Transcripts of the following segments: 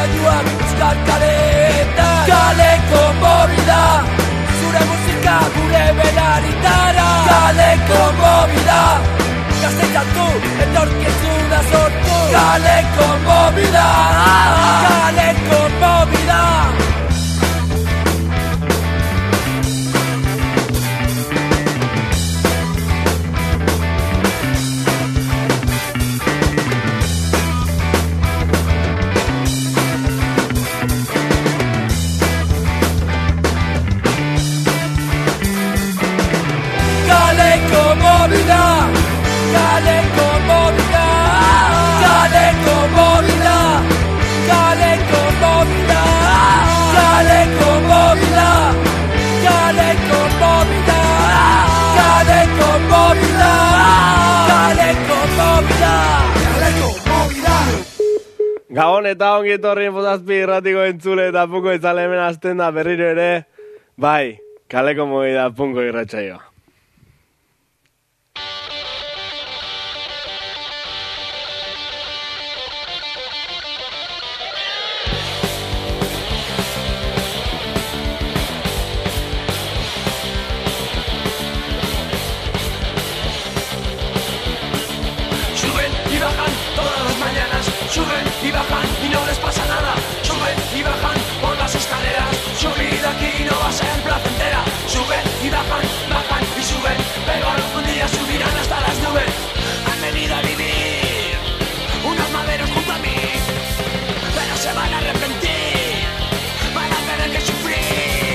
Gailuak euskal kaleetan Kaleko movida Zure musika gure benaritara Kaleko movida Gazteizatu etorkizuna sortu Kaleko movida Kaleko movida Kaleko movida Kaleko movida Kaleko movida Kaleko movida Kaleko movida Kaleko movida Kaleko movida Kaleko movida Gabon eta ongi etorri Infozazpi irratiko entzule eta punko itzale hemen hasten da berriro ere bai, kaleko movida punko irratsaioa. Suben y bajan y no les pasa nada. Suben y bajan por las escaleras. Subir aquí no va a ser placentera. Suben y bajan, bajan y suben. Pero algún día subirán hasta las nubes. Han venido a vivir unos maderos junto a mí. Pero se van a arrepentir. Van a tener que sufrir.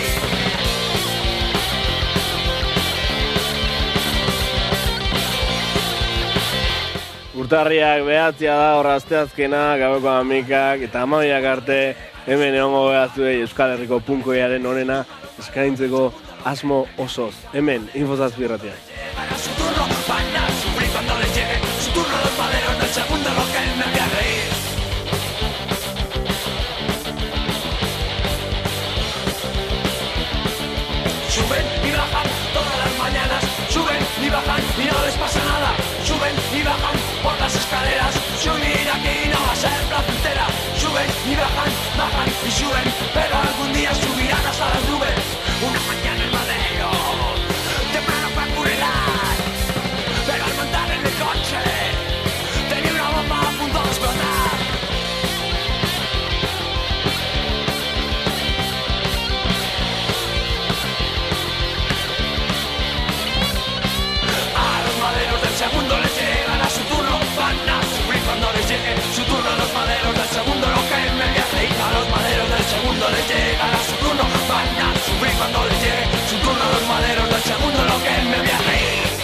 Urtarriak behatzia da hor asteazkena, gabeko amikak eta amabiak arte hemen egongo behaztuei Euskal Herriko punkoiaren onena eskaintzeko asmo osoz. Hemen, Infozazpi irratia. Suben y bajan todas las mañanas. Suben y bajan y no les pasa nada. Suben y bajan por las escaleras. Subir aquí no va a ser placentera. Suben y bajan, bajan y suben. Pero algún día subirán hasta las nubes. Una mañana en Madero temprano fue a Curilar. Pero al montar en el coche tenía una bomba a punto de explotar. A los maderos del segundo les llegan a su turno. Van a sufrir cuando les llegue su turno. A los maderos del segundo lo que me viaje. Y a los maderos del segundo les llegan a su turno. Van a sufrir cuando les llegue su turno. A los maderos del segundo lo que me viaje.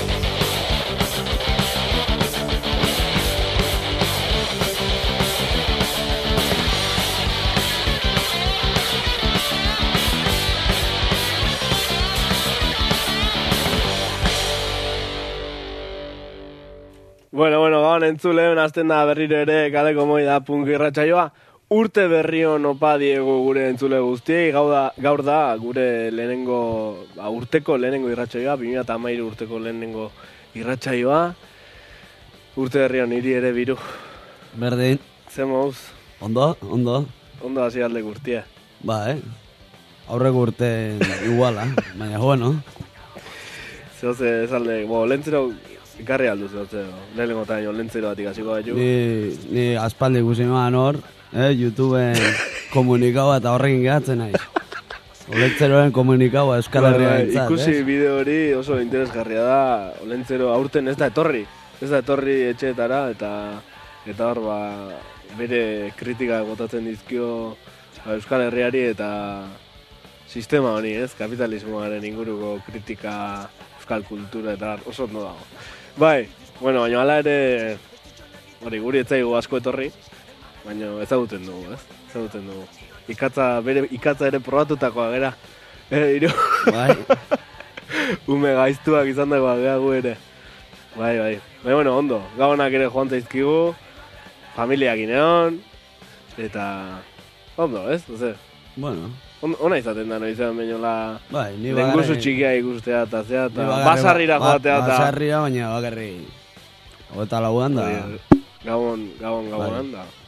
Bueno, gaur entzule, hasten da berriro ere kaleko movida punko irratsaioa. Urte berrion opa diegu gure entzule guztiei, gaur da gure lehenengo, urteko lehenengo irratsaioa, 2013 urteko lehenengo irratsaioa. Urte berrion niri ere biru. Berdin. Ze mouz? Ondo. Ondo hasi aldek urtia. Ba, aurreko urte iguala, baina bueno. Zehoze esalde, lentzero ikarri aldu zehoze, lehenengo taino lentzero batik hasiko gaitu. Ni aspaldi ikusi noan hor, YouTubeen komunikaua eta horrekin gehatzen nahi. Olentzeroen komunikaua Euskal Herria entzat, ikusi bideo hori oso interesgarria da, Olentzero aurten ez da etorri etxeetara, eta hor bere kritika botatzen dizkio Euskal Herriari eta sistema honi, kapitalismoaren inguruko kritika, euskal kultura eta oso ondo dago. Bai, bueno, baina hala ere, guri etzaigu asko etorri, baina ezaguten dugu, ezagutzen dugu. Ikatza ere probatutakoa gera. Bai. Ume gaiztuak izan dagoa gea gu ere. Bai. Baina, bueno, ondo. Gabonak ere joan zaizkigu, familiak ineon, eta ondo, ez? Oze. Bueno. Ona izaten da, izan bainola ni lenguzu txikia ikustea eta zea, eta basarrira joatea eta... Basarrira, baina bakarri... Eta lauan da... Gabon da.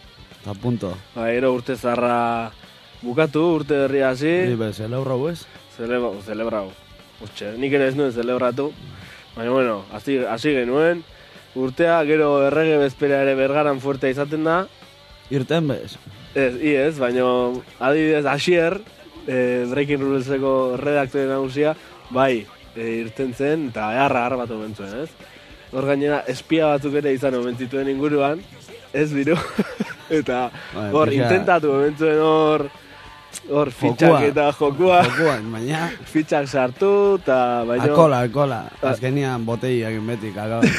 Eta punto. Ba, gero urte zarra bukatu, urte berria hasi. Ni zelebrau ez? Zelebrau. Hortxe, nik ere ez nuen zelebratu. Baina, bueno, hasi genuen. Urtea, gero errege bezpera ere bergaran fuertea izaten da. Irten bez? Ez, baina adibidez, Asier, Breaking Ruleseko redaktore nagusia, bai, irten zen, eta eharra batu bentzuen, ez? Hor gainera, espia batzuk ere izan omen zituen inguruan, ez biru, eta hor, intentatu bentzuen hor fitxak eta jokua. Jokuan, baina... Fitxak sartu, eta baina... Alkola. Azkenian boteiak inbetik,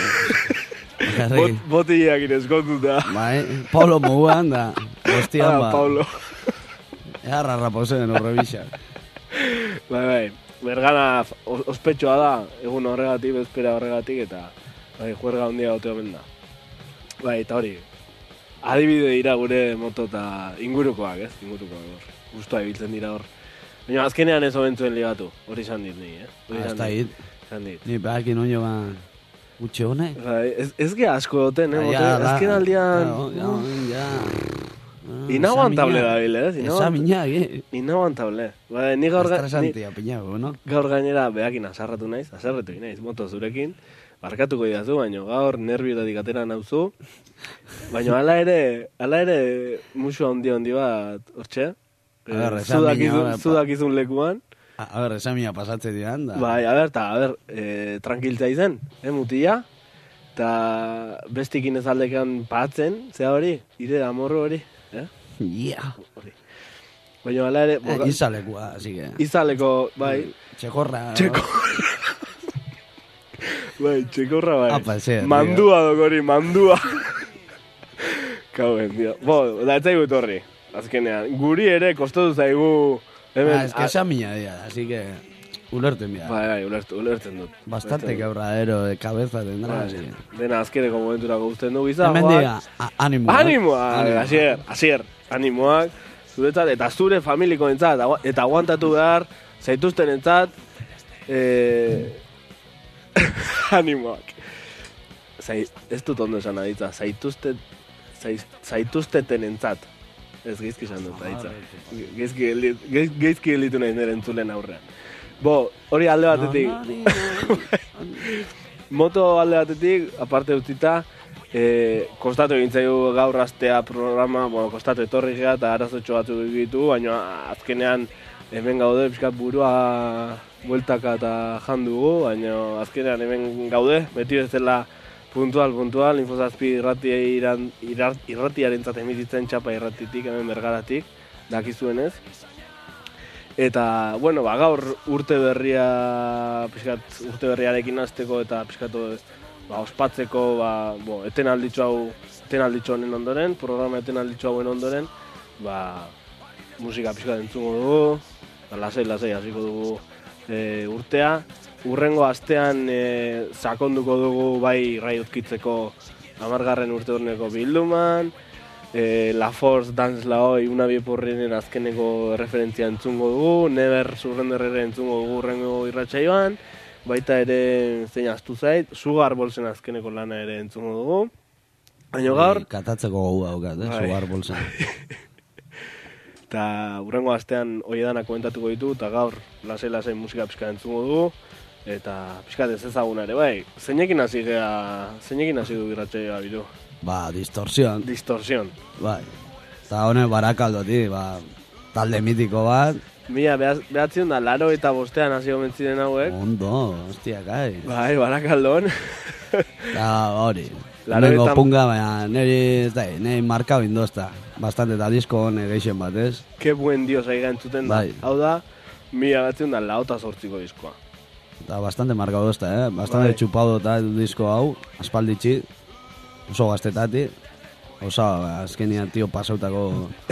Botillak ineskontuta. Bai, Paulo moguan da. Hostian ba. Paulo. Eharra raposen horrebixak. Bai. Bergana ospetsua da, egun horregatik, bezpera horregatik, eta bai, juerga handia gote omen da. Bai, eta hori, adibide dira gure moto eta ingurukoak, ez? Ingurukoak, guztua ibiltzen dira hor. Baina azkenean ez obentzuen ligatu, hori izan dit ni, Hasta hit. Ni behakin oino ban... Gutxe honek? Bai, ez ge asko duten, azken aldian... Inaguantable da bile, ez? Esa minak, Inaguantable. Bai, ni gaur... Estresantia piñago, no? Gaur gainera behakin aserretu naiz, moto zurekin. Barkatuko idazu, baina gaur nerviotatik atera nauzu. Baina hala ere musu handi bat, hortxe? Zudakizun lekuan. A ber, esan mina pasatze dian, da. Bai, a ber, tranquiltza izen, mutila. Ta bestikin ez aldekan patzen, zea hori, ire amorro hori, Yeah. Baina hala ere... Izalekua, así que... Izaleko, bai. Txekorra. Bai, txekorra, bai. Apa, zer. Mandua dokori, mandua. Kauen, dio. Da ez zaigu etorri, azkenean. Guri ere kostatu zaigu... Es que esa miña día, así que ulerten dira. Bai, ulertzen dut. Bastante quebradero de cabeza tendrá. Dena azkeneko momenturako guztien du gizagoak. Hemen diga, animoak. Animoak, asier, animoak. Zuretzat, eta zure familiko entzat, eta aguantatu behar, zaituzten entzat, animoak. Ez dut ondo esan aditza, zaituzteten entzat. Ez geizki esan dut, aditza. Geizki elitu nahi nire entzulen aurrean. Hori alde batetik. Moto alde batetik, aparte utzita, kostatu egintzaigu gaur astea programa, kostatu etorri gea eta arazotxo batzu ditu, baina azkenean hemen gaude, pixkat burua bueltaka eta jandugu, baina azkenean hemen gaude, beti bezala puntual, Infozazpi irratiaren zat emititzen txapa irratitik, hemen bergaratik, dakizuenez. Eta, bueno, gaur urte berriarekin hasteko eta pixkatu ospatzeko, etenalditxo honen ondoren, programa etenalditxo hauen ondoren, musika pixkat entzungo dugu, lasai hasiko dugu urtea. Urrengo astean sakonduko dugu bai raiotkitzeko 10. urteurneko bilduman, La Force Dance Laoi una biepurrinen azkeneko referentzia entzungo dugu, Never Surrenderrere entzungo dugu urrengo irratsaioan, baita ere zein astu zait, Sugar Bolsen azkeneko lana ere entzungo dugu. Baina gaur... Katatzeko gogu daukat, Sugar Bolsen. Eta urrengo astean oiedana komentatuko ditu, eta gaur lasai musika pixka entzungo dugu. Eta pixkat ez ezaguna ere, bai, zeinekin hasi du irratsaioa bilu? Distorsion. Bai. Eta honen Barakaldoti, talde mitiko bat. Mila, behatzion da, 85 hasi gomentziren hauek. Ondo, hostia, kai. Bai, Barakaldon. Eta hori. Nengo punga, baina niri markau indozta. Bastante eta disko hone geixen bat, ez? Ke buen dios aiga entzuten da. Hau da, 1908ko diskoa. Eta bastante markau dozta, Bastante txupau dota disko hau, aspalditxi, oso gaztetati, oso azkenian tio pasautako...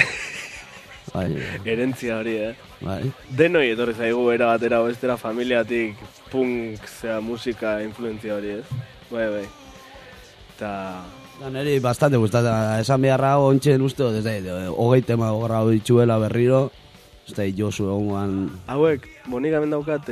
Herentzia hori, Bai. Denoi etorri zaigu era batera bestera familiatik punk, musika, influenzia hori, Bai. Eta... Neri bastante gustatzen, esan beharra ontsen uste, hogei tema gorra ditxuela berriro, Josu egongoan... Hauek, bonik hemen daukat,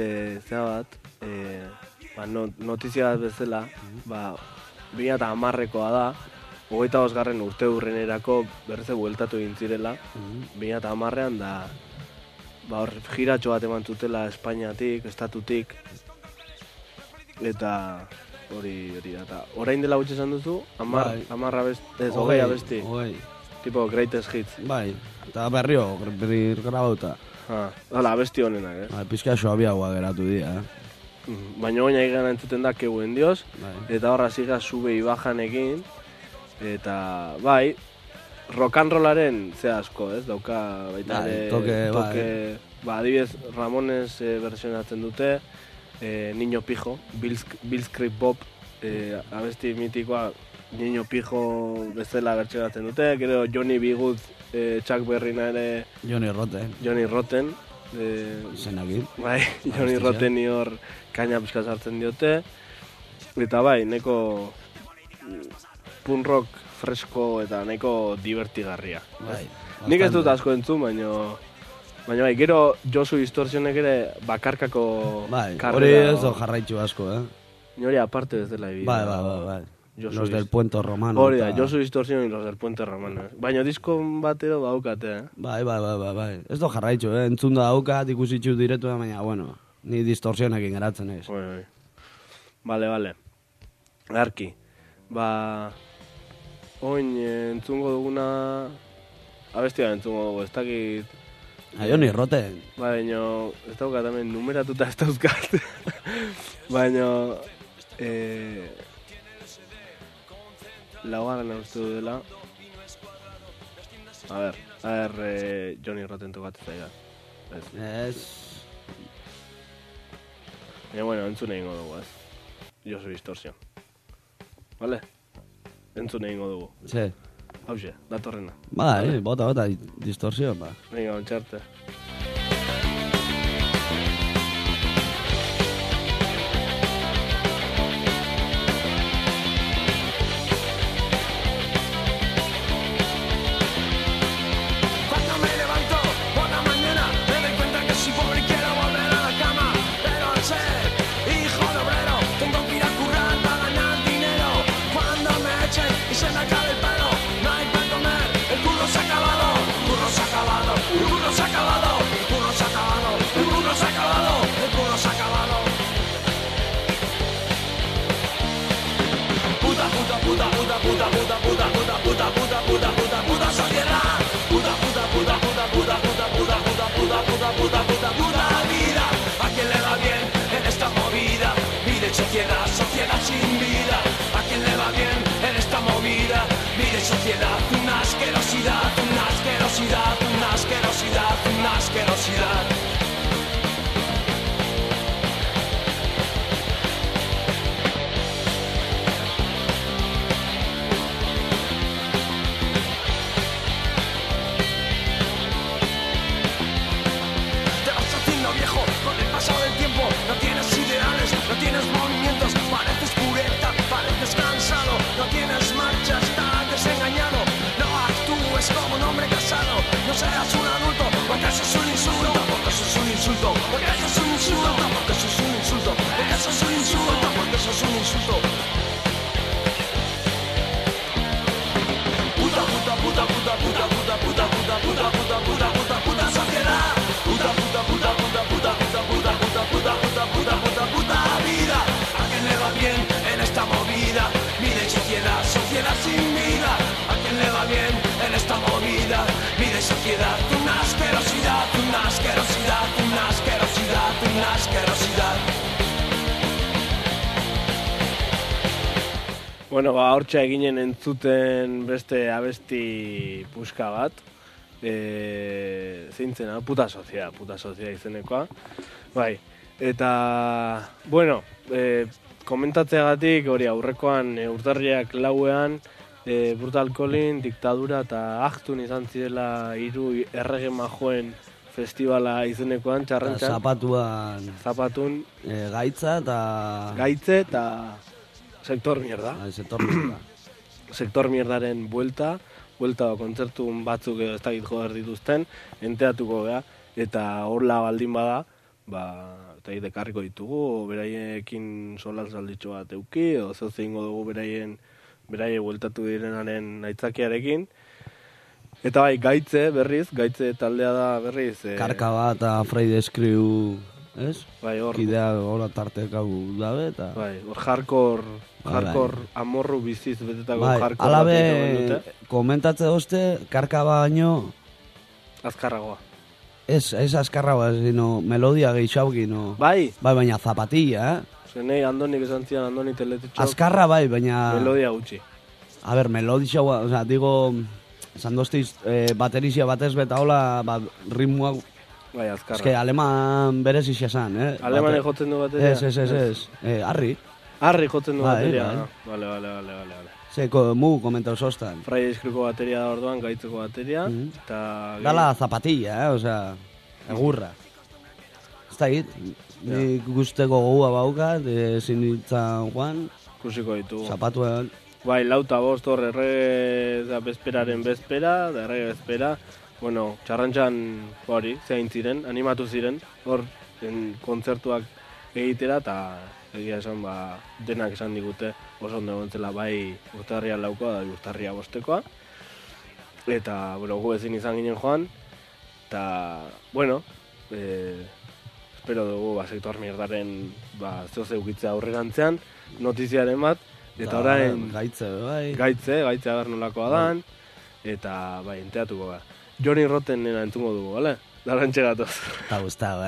notizia bat bezala, 2010koa da, 25. urte urrenerako berrize bueltatu egin zirela, 2010ean da hor giratxo bat eman zutela Espainiatik, estatutik, eta hori da. Eta orain dela gutxi esan duzu, 10 abesti, tipo greatest hits. Bai, eta berri grabauta. Hala, abesti honenak, Pizka suabiagoa geratu dira, Baina oina egana entzuten da keuen dioz, eta horra ziga sube ibajanekin, eta bai, rock and rollaren ze asko, dauka baita toke, adibidez Ramones versionatzen dute, Niño Pijo, Bill Script Bob, abesti mitikoa Niño Pijo bezala versionatzen dute, gero Johnny B. Good, Chuck Berryna ere Johnny Rotten, zenakin. Bai, Johnny Rotten hor kaina pizka sartzen diote, eta bai, neko punk rock fresko eta neko divertigarria. Bai, nik ez dut asko entzun, baina bai, gero Josu Distortionek ere bakarkako karrera. Hori ez do jarraitzu asko, Nori aparte ez dela ebi. Bai. Los del Puente Romano. Hori da, Josu Distortion y los del Puente Romano. Baina disko batero baukate, Bai. Ez do jarraitzu, entzun da daukat, ikusitxu diretu da, baina, bueno, ni distorsionekin geratzen ez. Bai. Vale. Arki. Oin entzungo duguna... Abestia entzungo dugu, ez dakit... Johnny Rotten. Baina, ez daukat hemen numeratuta ez dauzkat. Baina... Laugarren uste dela. A ver, Johnny Rotten tokatzen zaiga. Ez. Baina, bueno, entzun egingo dugu, Josu Distortion. Vale? Entzun egingo dugu. Sí. Hauxe, datorrena. Bai, bota, Distortion, ba. Venga, ontxarte. Sociedad sin vida, ¿a quién le va bien en esta movida? Mire sociedad, una asquerosidad, una asquerosidad, una asquerosidad, una asquerosidad. Te vas haciendo viejo con el paso del tiempo, no tienes ideales, no tienes movimientos, pareces pureta, pareces cansado, no tienes marcha, estás desengañado, no actúes como un hombre casado, no seas un adulto, porque eso es un insulto, porque eso es un insulto, porque eso es un insulto, porque eso es un insulto, porque eso es un insulto, porque eso es un insulto. Puta, puta, puta, puta, puta, puta, puta, puta, puta, puta, puta, puta, puta sociedad. Puta, puta, puta, puta, puta, puta, puta, puta, puta, puta, puta, puta, puta vida. ¿A quién le va bien en esta movida? Mire sociedad, sociedad sin vida. ¿A quién le va bien en esta movida? Mire sociedad, una asquerosidad, una asquerosidad, una asquerosidad, una asquerosidad. Bueno, hortxe eginen entzuten beste abesti puska bat. Zeintzena, puta soziedad izenekoa. Bai, eta, bueno, komentatzeagatik hori aurrekoan urtarriak 4ean Brutal Colin, Diktadura eta Ahtun izan zirela 3 errege majoen festivala izenekoan, txarrantxan. Zapatun. Gaitza eta Sektor Mierda. Sektor Mierdaren buelta kontzertu batzuk edo ez dakit joder dituzten, enteatuko gea, eta horla baldin bada, eta dekarriko ditugu, beraiekin solalzalditxo bat euki, edo zeuze ingo dugu beraien berai bueltatu direnaren aitzakiarekin. Eta bai, gaitze taldea da berriz. Karkaba eta Friday Screw, ez? Bai, hor. Kidea hola tartekau dabe, eta... Bai, hor hardcore amorru biziz betetako hardcore. Bai, alabe, komentatze dozte, Karkaba baino... Azkarragoa. Ez azkarragoa, sino melodia geixauki, no... Bai, baina zapatilla, Zenei Andonik esan zian, Andoni Teletitxok. Azkarra bai, baina... Melodia gutxi. A ber, melodia, osea, digo... Esan doztiz, baterizia batez beta hola, ritmoa... Bai, azkarra. Eske, aleman berez izan, Alemane jotzen du bateria? Ez. Harri. Harri jotzen du bateria? Bai. Vale. Ze, mugu sostan. Friday Screwko bateria da orduan, gaitzeko bateria. Dala zapatilla, osea, egurra. Ez da hit, nik guzteko gogua baukat, ezin ditzan guan. Kusiko ditugu. Zapatuan. Bai, lauta bost hor errege bezperaren bezpera, da errege bezpera. Bueno, txarrantxan hori, zein ziren, animatu ziren, hor kontzertuak egitera, eta egia esan, denak esan digute oso ondo gontzela bai urtarria laukoa da urtarria bostekoa. Eta, bueno, gu ezin izan ginen joan, eta, bueno, espero dugu, sektor mierdaren, zehose ukitzea aurrerantzean, notiziaren bat, eta orain... Gaitze, bai. Gaitze agar nolakoa dan, eta, bai, enteatuko gara. Johnny Rotten nena entzungo dugu, bale? Darantxe gatoz. Eta gustau,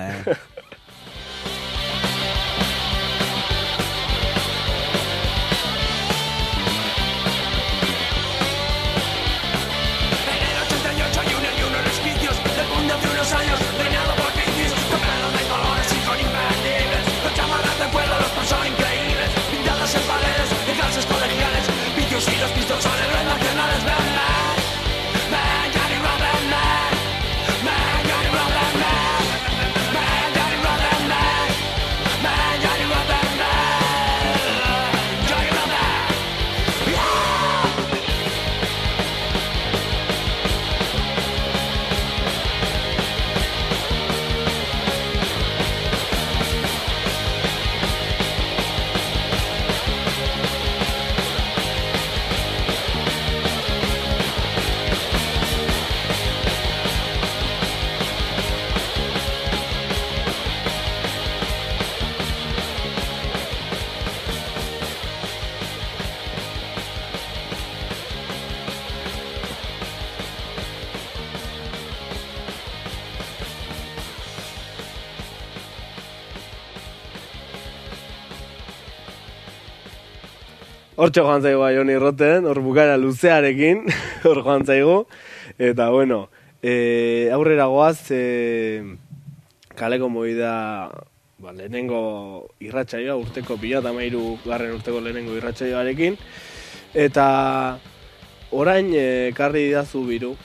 Hortxe joan zaigu Johnny Rotten, hor bukaera luzearekin, hor joan zaigu. Eta, bueno, aurrera goaz, kaleko movida, lehenengo irratsaioa, urteko 2013 garren urteko lehenengo irratsaioarekin. Eta, orain, karri didazu biru,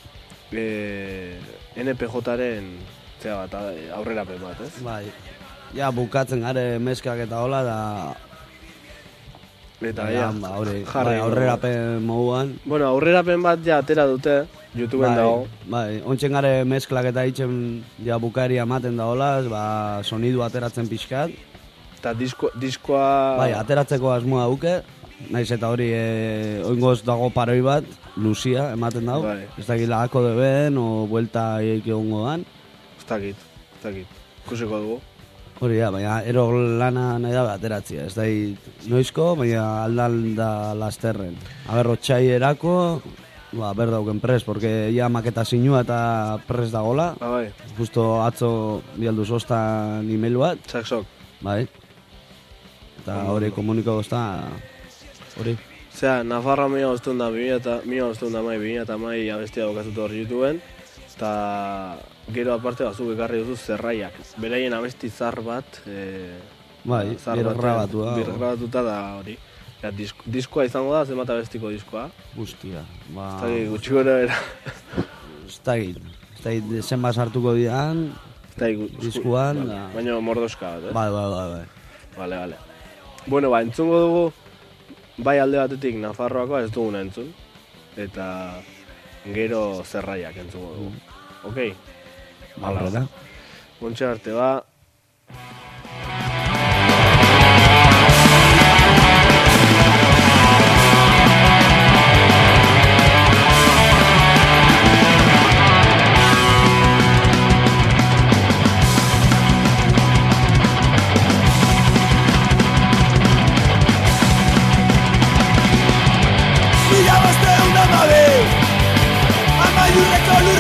NPJ-aren, aurrerapen bat, ez? Bai, ja, bukatzen gare meskak eta hola, da... Eta aurrerapen moduan. Bueno, aurrerapen bat ja atera dute, YouTubeen dago. Bai, ontsen gare mesklak eta itxen ja bukaeria ematen da holaz, sonidu ateratzen pixkat. Eta diskoa... Bai, ateratzeko asmoa duke, naiz eta hori oingoz dago paroi bat, luzia ematen dago. Bai. Ez dakit lagako deben, o buelta eik egongo dan. Ez dakit, kusiko dugu. Hori da, baina ero lana nahi da ateratzia, ez da noizko, baina aldan da lasterren. Aber, otxai erako, berdauken pres, porque ja maketa sinua eta pres dagola. Bai. Justo atzo bialdu sostan email bat. Txaksok. Bai. Eta hori komuniko gozta, hori. Zea, Nafarra 2000 abestia dokazut hor YouTubeen. Eta gero aparte bazuk ekarri duzu zerraiak. Beraien abesti zar bat, birgrabatuta da hori. Ja, diskoa izango da, zenbat abestiko diskoa. Guztia. Ez da gutxi gora bera. Ez da zenbat sartuko dian, diskuan. Baina mordoska bat, Bai. Bale. Bueno, entzungo dugu, bai alde batetik Nafarroakoa ez duguna entzun. Eta... gero zerraiak entzungo dugu. Ok? Aurrera. Montxe arte ba.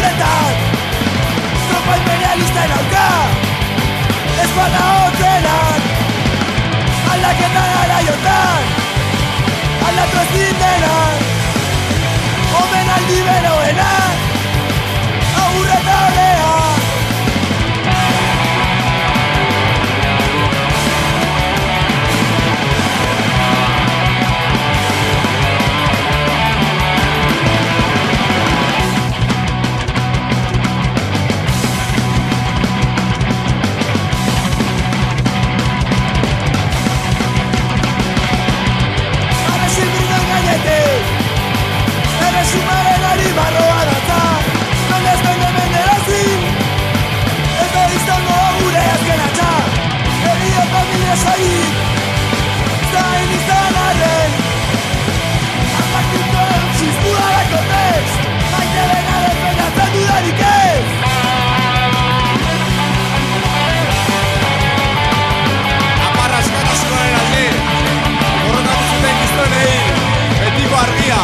horretan tropa imperialisten aurka ez bada hotzenan aldaketa garaiotan aldatu ezin denan omenaldi beroenak agurreta olea Erresumaren ari barroa datza non ez bende menderazin ez da izango gure azken atxa erio familia saik zain izan arren apartito zizkudarako text maite bena defendatzen dudarik ez Aparra eskatasunaren alde borrokatu zuten giztonei betiko argia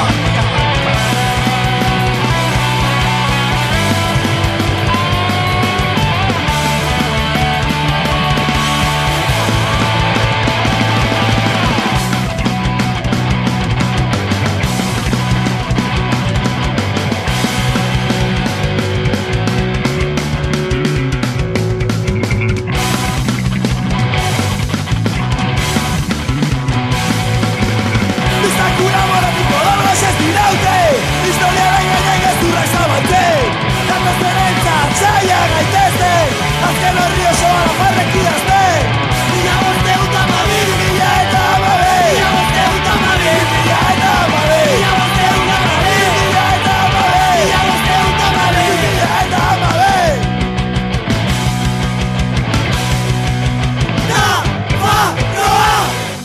azken horri osoa lafarrek idazten Mila bosteun tamabil, mila eta amabel Mila bosteun tamabil, mila eta amabel Mila bosteun tamabil, mila eta amabel Mila bosteun tamabil, mila eta amabel Nafarroa!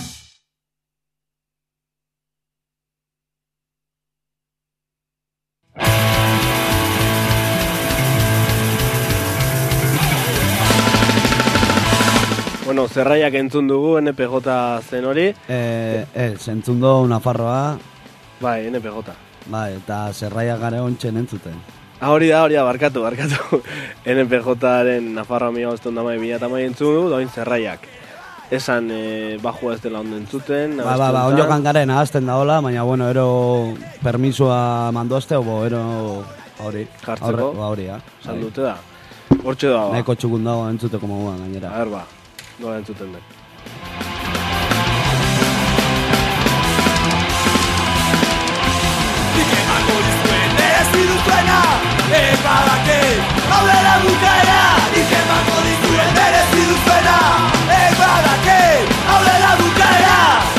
Bueno, zerraiak entzun dugu NPJ zen hori. Entzun dugu Nafarroa. Bai, NPJ. Bai, eta zerraiak gare ontsen entzuten. Hori da, barkatu. NPJ-aren Nafarroa 1900 entzun dugu, doin zerraiak. Esan bajua ez dela ondo entzuten. Ba, onjokan garen ahazten da hola, baina, bueno, ero permisua mandoazte, obo, ero hori. Jartzeko? Hori, ja. Saldute da. Hortxe da, ba. Nahiko txukun dago entzuteko moduan, gainera. A ber, ba. Nola entzuten den. Nik emango dizuen merezi duzuena ez badake hau dela bukaera Nik emango dizuen merezi duzuena ez badake hau dela bukaera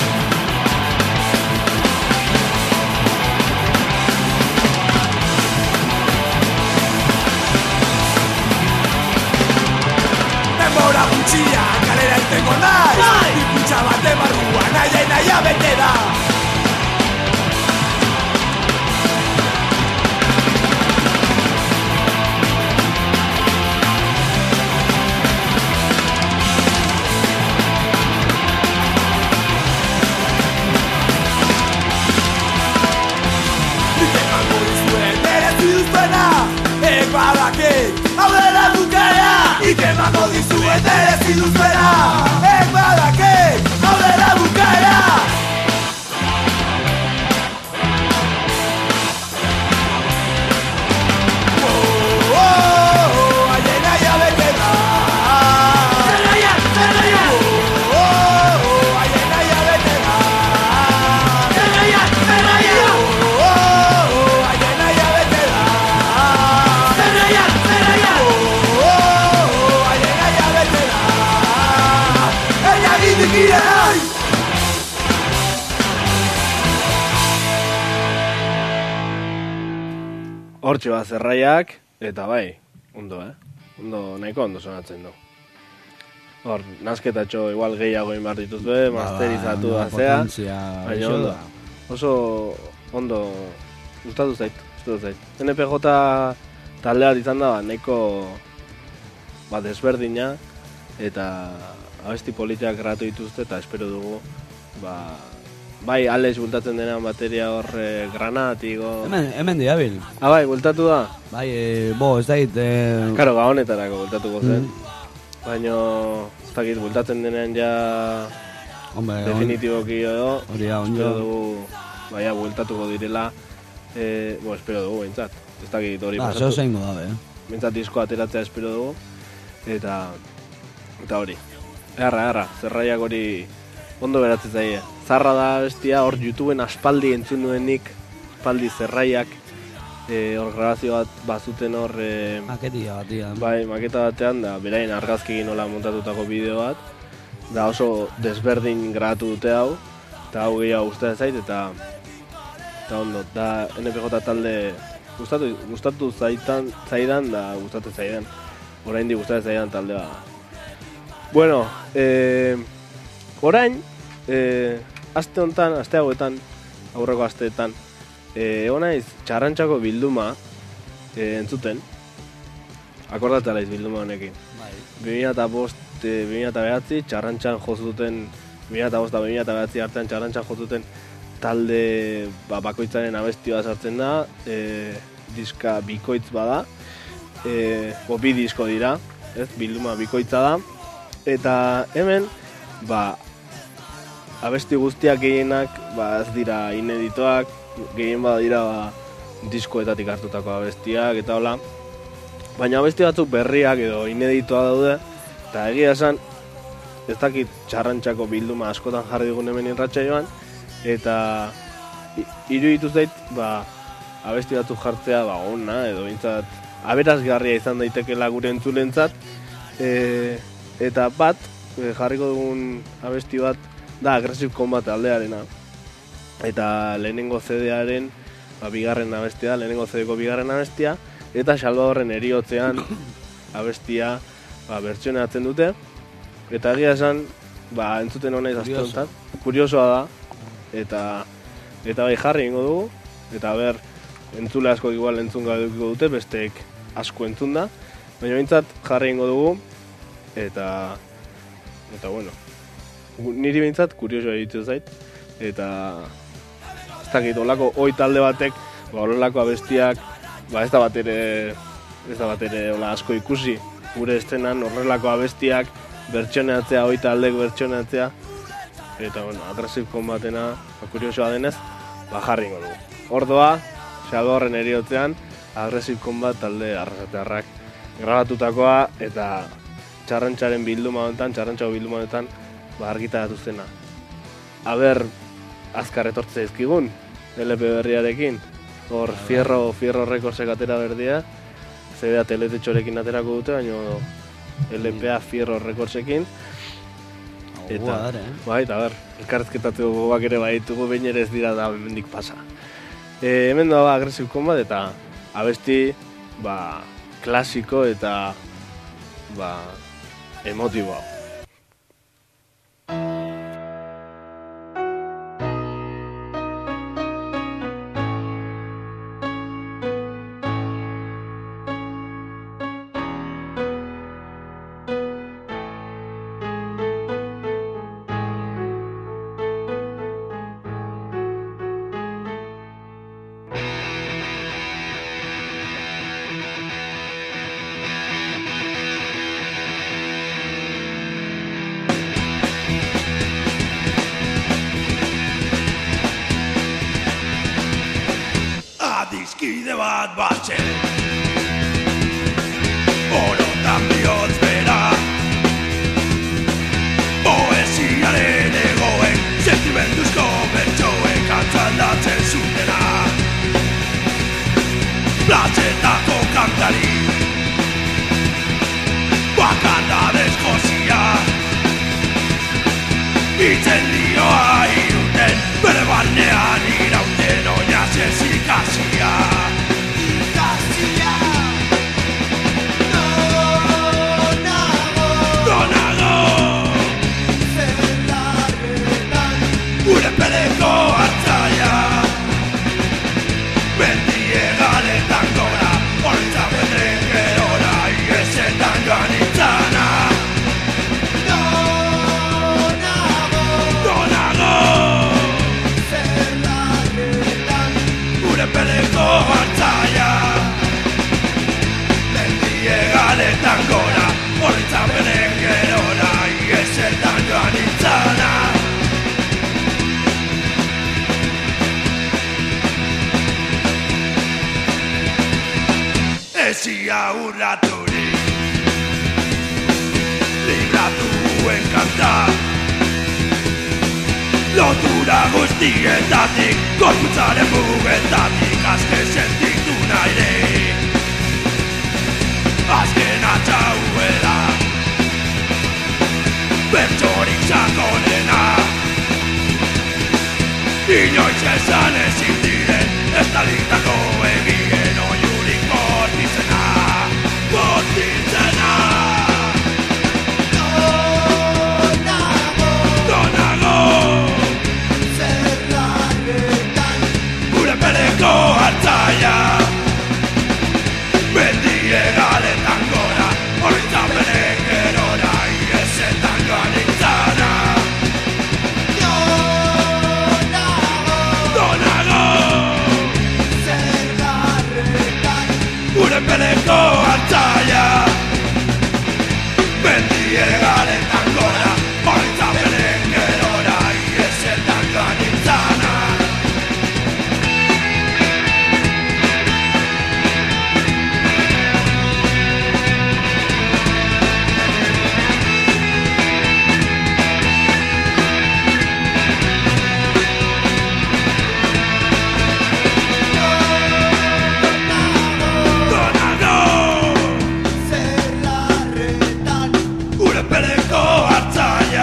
Denbora gutxia kalera irtengo naiz Iputxa bate barrua naia bete da Nik emango dizuen merezi duzuena ez badake hau dela bukaera Haien naia bete da Zerraia! Haien naia bete da Zerraia! Haien naia bete da Zerraia! Hortxe bat zerraiak, eta bai, ondo, nahiko ondo sonatzen du. Hor, nazketatxo igual gehiago inbar dituzue, masterizatu da zea. Baina ondo, oso ondo, gustatu zait. NPJ taldeat izan da, nahiko desberdina, eta abesti politiak gratu dituzte, eta espero dugu, bai, Alex bultatzen denean bateria hor granatiko... Hemen diabil. Bai, bultatu da? Bai, ez dakit... Karo, gaonetarako bultatuko zen. Baina, ez dakit, bultatzen denean ja... Hombre, definitiboki edo... Hori da, espero dugu, baina, bultatuko direla... espero dugu, bintzat. Ez dakit hori pasatu. Zeo zein da, Bintzat disko ateratzea espero dugu. Eta hori. Erra, zerraiak hori ondo beratzen zaie. Zarra da bestia, hor YouTubeen aspaldi entzun nuenik, aspaldi zerraiak, hor grabazio bat bazuten hor... Maketia batean. Bai, maketa batean, da beraien argazkigin nola montatutako bideo bat. Da oso desberdin grabatu dute hau, eta hau gehiago gustatzen zait, eta ondo. Da NPJ talde gustatu zaidan, da gustatzen zaidan. Oraindik gustatzen zaidan taldea. Bueno, orain, aste hauetan, aurreko asteetan, naiz Txarrantxako bilduma entzuten. Akordatzen laiz bilduma honekin. 2009 Txarrantxan jozuten, 2005 eta 2009 artean Txarrantxan jozuten talde bakoitzaren abestioa sartzen da, diska bikoitz bada, bi disko dira, bilduma bikoitza da, eta hemen, abesti guztiak gehienak, ez dira ineditoak, gehien bada dira diskoetatik hartutako abestiak, eta hola, baina abesti batzuk berriak edo ineditoa daude, eta egia esan, ez dakit Txarrantxako bilduma askotan jarri dugun hemen irratsaioan, eta iruditu zait, abesti batzuk jartzea ona, edo bintzat, aberasgarria izan daitekela gure entzulentzat, eta jarriko dugun abesti bat da Aggressive Combat aldearena. Eta lehenengo CD-aren bigarren abestia, lehenengo CD-ko bigarren abestia, eta Salvadorren eriotzean abestia bertsionatzen dute. Eta egia esan, entzuten hona izaztontat, kuriosoa da, eta bai jarri ingo dugu, eta entzule asko igual entzun gaudiko dute, besteek asko entzun da, baina bintzat jarri ingo dugu, eta bueno, niri bintzat kuriosoa egiten zait, eta ez dakit, olako oi talde batek, olako abestiak, ez da bat ere asko ikusi, gure estenan horrelako abestiak, bertsionatzea, oi taldek bertsionatzea, eta bueno, Aggressive Combatena, kuriosoa denez, jarri ingo dugu. Ordoa, Salvadorren eriotzean, Aggressive Combat talde arrasatearrak grabatutakoa, eta Txarrantxaren bilduma honetan, Txarrantxako bilduma honetan, argitaratu zena. Azkar etortze ezkigun, LP berriarekin, hor Fierro Recordsek atera berdia, CD-a teletetxorekin aterako dute, baina LP-a Fierro Recordsekin. Eta, elkarrezketatzeko gogak ere baditugu, behin ere ez dira da hemendik pasa. Hemen da Aggressive Combat eta abesti klasiko eta emotibo hau. Kide bat batxe Orotan bihotz bera Poesiaren egoen Sentimenduzko bertsoek atzaldatzen zutena Platxetako kantari Bakardadez josia Itzen lioa iruten Bere barnean irauten Oinaz ez ikasia Ikasi egaletan gora, oroitzapenen gerora, iesetan joan nintzana. Ezia urraturik, libratuen kanta, lotura guztietatik, gorputzaren mugetatik, azken sentitu nahirik. Azken atxauela, bertsorik sakonena, inoiz esan ezin diren, ez talitako egien oiurik bortitzena, bortitzena. Donago, zerraretan, gure peleko hartzaia, mendi egaletan gora, oroitzapenen gerora, iesetan joan nintzana. Donago, zerraretan, gure peleko hartzaia, mendi egaletan gora, oroitzapenen gerora, iesetan joan nintzana. Donago, zerraretan, gure peleko hartzaia,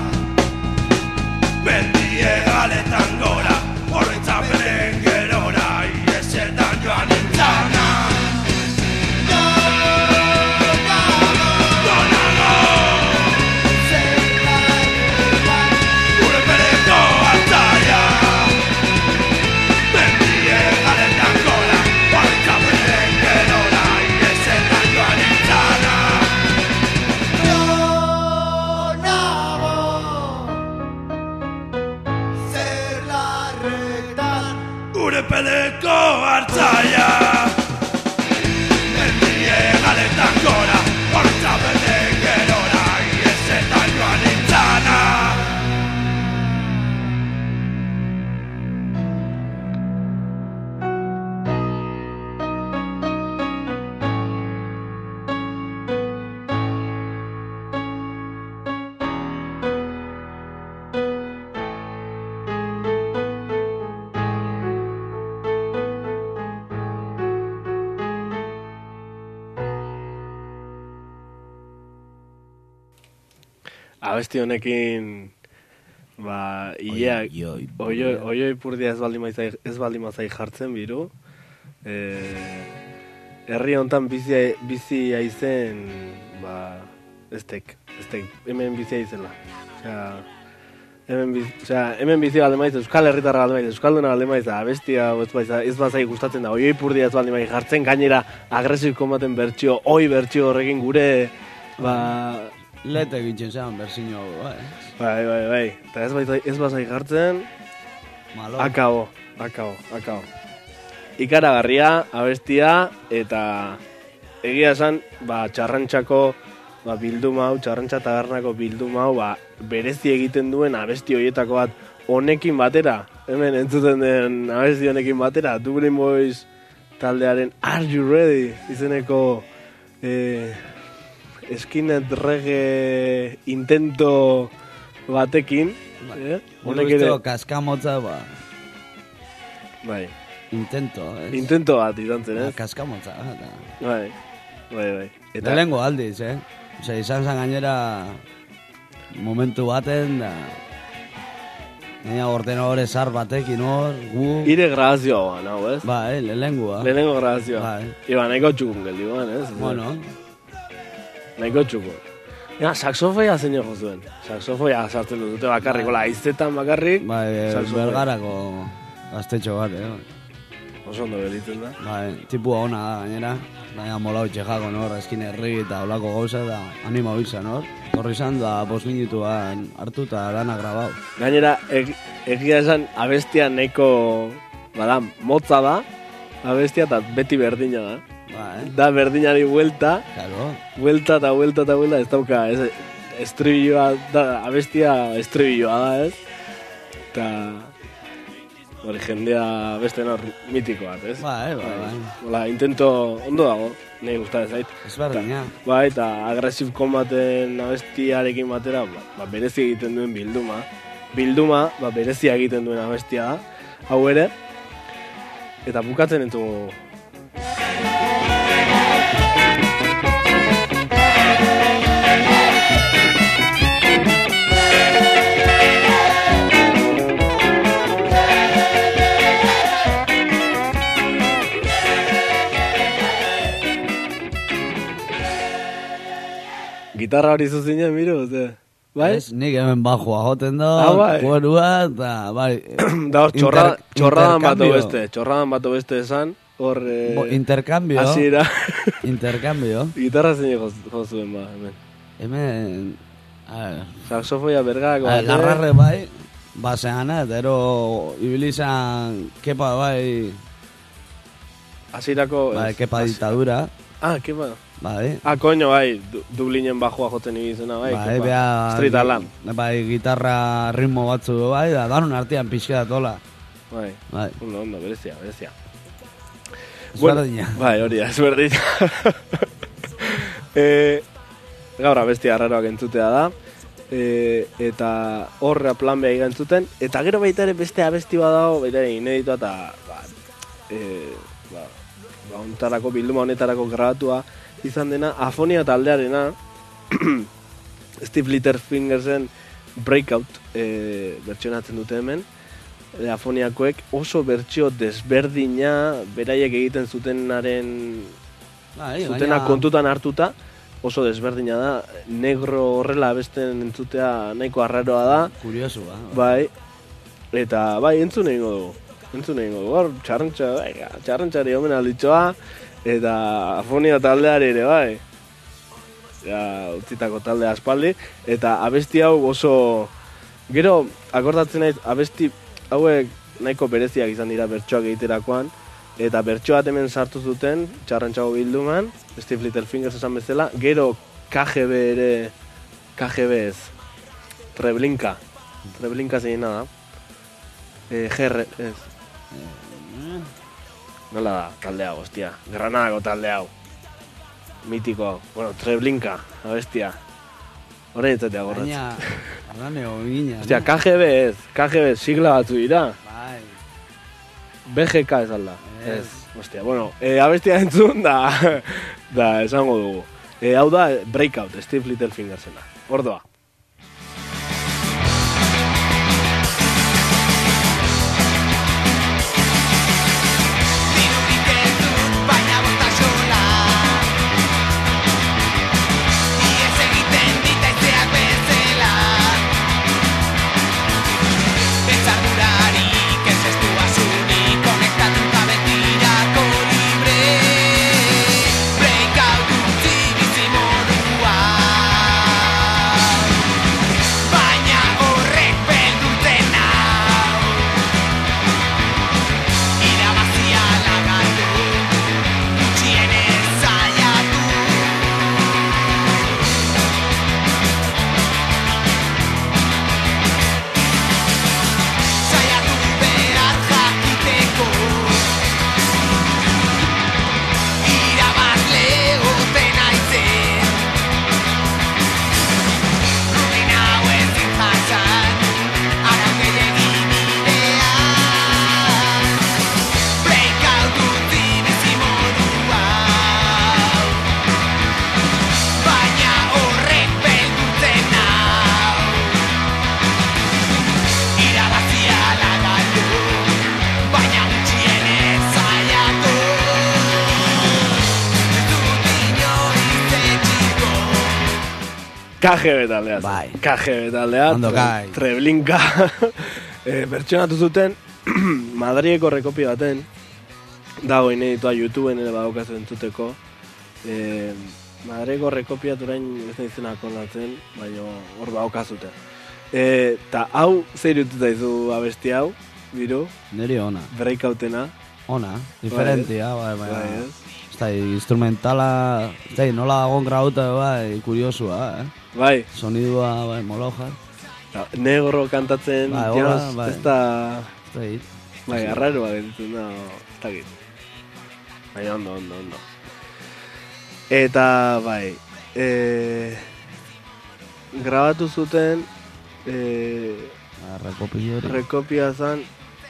mendi egaletan gora, oroitzapenen gerora, iesetan joan nintzana. Donago, zerraretan, gure peleko hartzaia, mendi egaletan gora, oroitzapenen gerora, iesetan joan nintzana. donago, zerraretan, Gure peleko hartzaia, mendi egaletan gora, oroitzapenen gerora, iesetan joan nintzana. Abesti honekin ilea oioi purdia ez baldin mazai jartzen biru. Herri hontan bizi aizen estek hemen bizi aizela. Hemen bizi baldin maiz, euskal herritarra baldin maiz, euskalduna baldin maiz, abestia ez bazai gustatzen da, oioi purdia ez baldin maiz jartzen, gainera agresif komaten bertsio, bertsio horrekin gure, Lete gintzen zean, berzino, Bai. Eta ez bazai jartzen, malo. akabo. Ikaragarria, abestia, eta egia esan, txarrantxako bilduma hau, txarrantxa tabernako bilduma hau, berezi egiten duen abesti horietako bat honekin batera, hemen entzuten den abesti honekin batera, Dublin Boys taldearen Are You Ready izeneko skinhead reggae intento batekin. Honek kaskamotza, Bai. Intento bat izan zen, ez? Kaskamotza, Bai. Eta lehengo aldiz, Osea, izan zen gainera momentu baten, da... Gaina ordenadore zar batekin hor, Ire grabazioa, nahu, ez? Bai, lehengoa. Lehenengo grabazioa. Bai. Iba, nahiko txukun geldi guen, ez? Bueno. Nahiko txukun. Saxofoia zein jo zuen. Saxofoia sartzen dute bakarrik, aizetan bakarrik. Bai, Bergarako gaztetxo bat, Oso ondo belitzen da. Bai, tipua ona da, gainera. Baina molau txejako, nor, eskin herri eta olako gauza, da anima bizan, nor? Horri izan da 5 minutuan hartu eta dana grabau. Gainera, egia esan abestia nahiko, motza da, abestia eta beti berdina da. da berdinari buelta, Claro. buelta eta buelta eta buelta, ez dauka, ez, estribilloa, da, abestia estribilloa da, ez? Eta, hori jendea beste nor mitiko bat, ez? Bai. Hola, intento, ondo dago, nahi guztat zait. Ez berdina. Bai, eta Aggressive Combaten abestiarekin batera, berezi egiten duen bilduma. Bilduma, berezia egiten duen abestia da, hau ere. Eta bukatzen entzungu. Gitarra hori zuzinen, miro, ze? Bai? Ez, nik hemen bajua joten da, bai. kuerua, eta bai. Da hor, txorradan bato intercambio. beste esan, hor... Intercambio. Hasiera. Intercambio. Gitarra zein jo zuen, hemen. Hemen... A ver, Saxofoia bergako. Larrarre bai, baseana, eta ero ibilizan kepa bai, Hasierako... kepa ditadura, kepa... bai. Koño, bai, Dublinen bajua joten ibizena, bai, kepa. Street Alarm. Bai, gitarra ritmo batzu bai, da danon artean pixka tola. Bai, Bai. ondo, berezia. Ezberdina. Bai, hori da, ezberdina. Gaur abestia arraroak entzutea da. Eta horra plan beha igantzuten. Eta gero baita ere beste abesti badago, baita ere ineditua eta ontarako, bilduma honetarako grabatua izan dena, Afonia taldearena, Steve Litterfingersen Breakout bertsionatzen dute hemen. Afoniakoek oso bertsio desberdina, beraiek egiten zutena kontutan hartuta, oso desberdina da, negro horrela abesten entzutea nahiko arraroa da. Kuriosua. Bai, eta bai, entzun egingo dugu. Hor, txarrantxari omen alditxoa, eta Afonia taldeari ere, bai. Ja, utzitako taldea aspaldi, eta abesti hau oso... Gero, akordatzen naiz, abesti hauek nahiko bereziak izan dira bertsoak egiterakoan, eta bertso bat hemen sartu zuten, txarrantxago bilduman, Steve Littlefingers esan bezala, gero KGB ere, KGB ez, Treblinka zeina da, GR, ez, nola da, talde hau, hostia, Granadako talde hau, mitiko, bueno, Treblinka, abestia, horrein etzatea gorratz. Baina, arraneo gina. Hostia, KGB ez, KGB sigla batzu dira, Bai. BGK ez alda. Ez. Hostia, bueno, abestia entzun da esango dugu. Hau da Breakout, Steve Littlefingersena. Ordoa. KGB taldea. Bai. KGB taldea. Ondo gai. Treblinka. Bertsionatu zuten Madrileko rekopia baten. Dago ineditua YouTubeen ere badaukazu entzuteko. Madrileko rekopia turain ez da izena akordatzen, baina hor badaukazute. Ta hau zer irutu zaizu abesti hau, biru? Neri ona. Breakoutena. Ona, diferentia, bai. Bai, ez? instrumentala, nola dagoen grauta, bai, kuriosua, Bai, Sonidua, bai, mola hojar. negro kantatzen, Bai, jazz, hola, bai. ez da... Bai, Bai, arraroa genitzen da, ez dakit. Bai, ondo. Eta, bai, grabatu zuten, rekopia zen,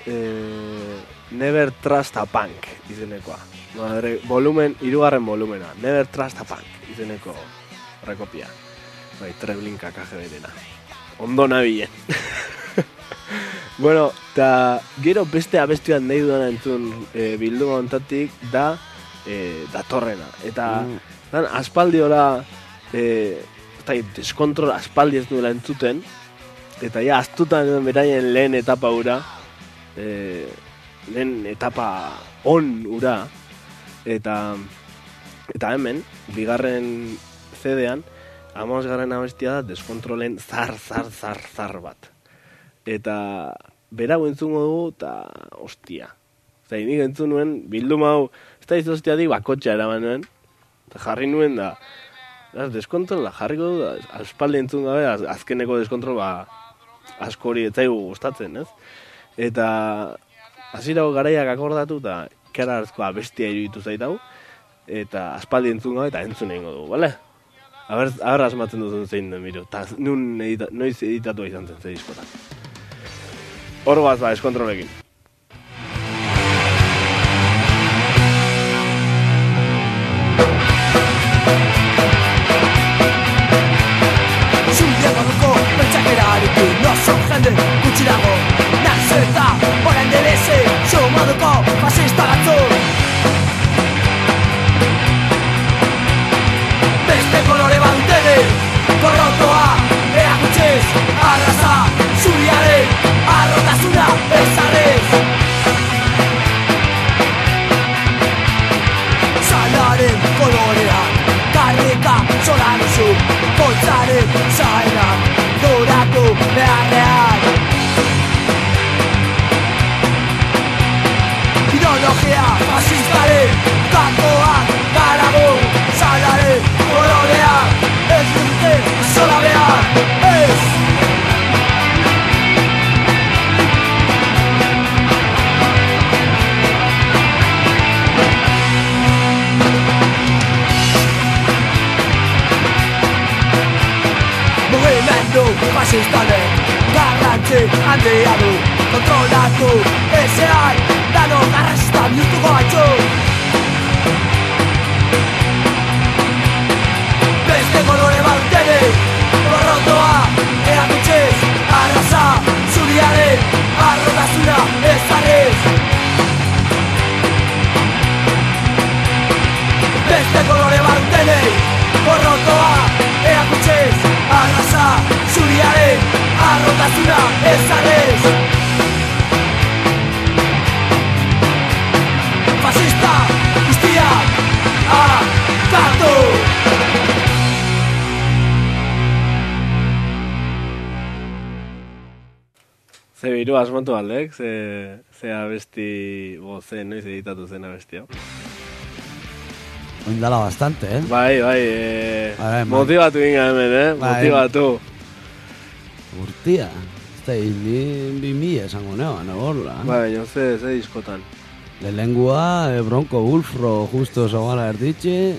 Never Trust a Punk izenekoa. Volumen, 3. volumena, Never Trust a Punk izeneko rekopia. Bai, Treblinka KGB-rena. Ondo nabilen. Bueno, eta gero beste abesti bat nahi dudan entzun bilduma ontatik da datorrena. Eta dan aspaldi hola, deskontrol aspaldi ez duela entzuten, eta ja, aztutan duen beraien lehen etapa ura, lehen etapa on ura, eta hemen, bigarren CD-an, 15. abestia da deskontrolen zar bat. Eta berau entzungo dugu, eta ostia. Eta nik entzun nuen, bilduma hau, ez da izoztiatik bakotxa eraman nuen, eta jarri nuen da, deskontrola jarriko du, aspaldi entzun gabe, azkeneko deskontrol askori etzaigu gustatzen, ez? Eta hasierako garaiak akordatu, eta kararazko abestia iruditu zaitau, eta aspaldi entzun gabe, eta entzun egingo dugu, bale? Aber asmatzen duzun zein den, miro, eta noiz editatua izan zen ze diskotan. Hor bat ba, eskontrolekin. Zubiagonuko pentsakerarekin oso jende gutxi dago. Nazo eta orain deleze, somaduko fasista batzuk. Beste kolore badutene, gorrotoa, erakutsez, arrasa, zuriaren, arrotasuna ezarez. Salaren kolorean, karrika zola duzu, poltsaren zaeran, doratu beharrean. Ideologia fasistaren, kantoak garago, salaren kolorean, ez dute zola behar, ez! Fasistaren garrantzi handia du, kontrolatu ezean, dano garrasista bihurtuko batzu. Beste kolore badutene, gorrotoa, erakutsez, arrasa, zuriaren, arrotasuna ezarez. Beste kolore badutene, gorrotoa, erakutsez, arrasa, zuriaren, arrotasuna ezarez. Fasista guztia akatu. Ze biru asmatu aldek, ze abesti, ze noiz editatu zen abesti hau. Oindala bastante, Bai, motivatu inga hemen, motivatu. Urtia. Ez da, ni 2000 esango negorla. Bai, baina ze diskotan. Lehengua, Bronco Ulfro, justo zogala erditxe.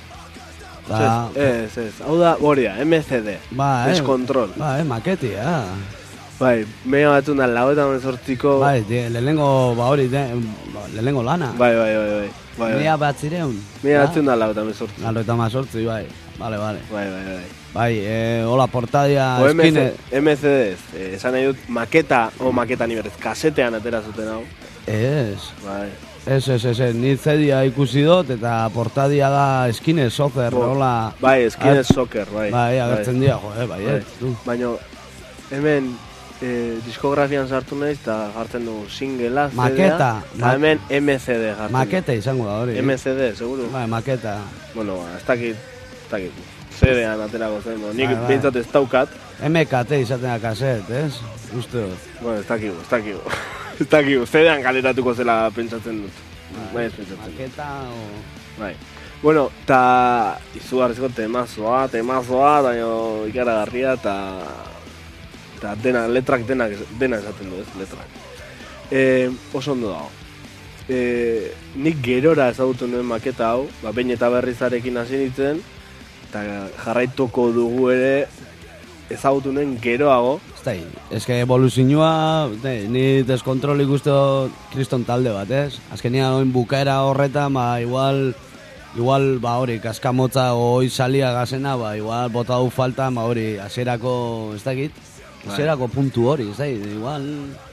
Ez, hau da, boria, MCD, deskontrol. Bai, maketia. Bai, mea batun da, 98ko... Bai, lehengo, lehengo lana. Bai. Mea batzireun. Mea batun da, 98. 98, bai. Vale. Bai. Bai, hola, portadia eskine... MCDs, esan nahi dut, maketa niberez, kasetean atera zuten hau. Ez. Bai. Ez, ni zedia ikusi dut, eta portadia da eskine soccer, hola... Bai, eskine soccer, bai. Bai, agertzen dira, bai. Baina, hemen... diskografian sartu nahiz eta jartzen dugu singela, maketa, eta hemen MCD jartzen. Maketa izango da hori. MCD, seguru? Bai, maketa. Bueno, ez dakit. CD-an aterako zen, nik bintzat ez daukat. MKT izaten da kaset, ez? Uste dut. Bueno, ez dakigu. Ez dakigu, CD-an kaleratuko zela pentsatzen dut. Bai, ez pentsatzen. Maketa Bai. Bueno, eta izugarrizko temazoa, baina ikaragarria, eta letrak dena esaten du, ez, letrak. Oso ondo dago. Nik gerora ezagutu nuen maketa hau, behin eta berrizarekin hasi nintzen, eta jarraituko dugu ere ezagutu nuen geroago. Ez que evoluzioa, ni deskontrol ikustu kriston talde bat, ez? Azkenia oin bukaera horretan, igual hori, kaskamotza hoi salia gazena, igual bota du falta, hori, hasierako, ez dakit, hasierako puntu hori, ez dakit, igual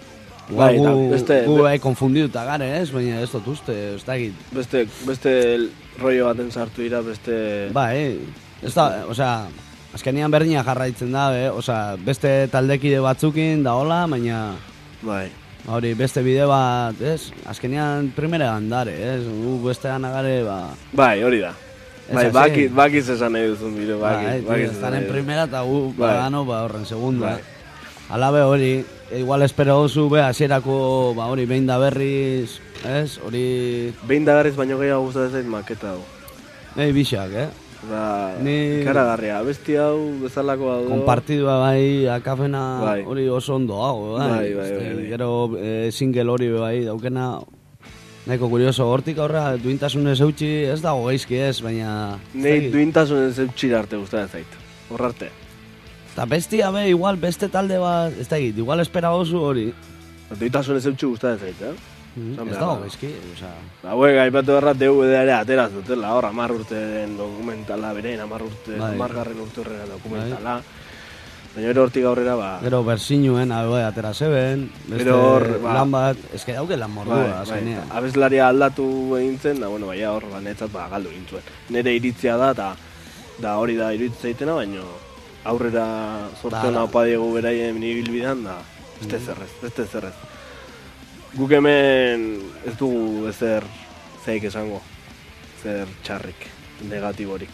gu konfundiduta gare, ez? Baina ez dut uste, ez dakit. Beste rollo baten sartu dira, beste... Ez da, osea, azkenean berdina jarraitzen da, beste taldekide batzukin da hola, baina... Hori, beste bide bat, ez? Azkenean primera gandare, ez? Bestean agare, hori da. Bakiz esan nahi duzun bide, bakiz. Estan en primera eta gano, horren segunda. Alabe hori, igual espero oso, hasierako, hori, behin da berriz, ez? Hori... Behin da berriz baino gehiago gustatzen zait maketa hau. Bixak, Karagarria, besti hau bezalako hau. Kompartidua akafena hori oso ondo hau. Gero single hori daukena nahiko kurioso. Hortik aurra duintasunez eutxi ez dago geizki ez, baina... Nei duintasunez eutxi arte gustatzen zait, horrarte. Eta bestia igual beste talde bat, ez da egit, igual espera oso hori. Duintasunez eutxi gustatzen zait, Ez dago geizki, Hauek, aipatu errat DVD-ere ateraz dutela, hor, 10 urteren dokumentala, beren, 10 urte horrela dokumentala. Baina hortik aurrera, Gero bersinuen, atera zeben, beste lan bat, eske dauke lan mordua, azkenean. Abeslaria aldatu egintzen, da, hor, netzat, galdu egintzuen. Nere iritzia da hori da iruditzen zaitena, baina aurrera sortzen hau padiegu beraien ibilbidean, da, beste zerrez. Guk hemen ez dugu ezer zeik esango, zer txarrik, negatiborik.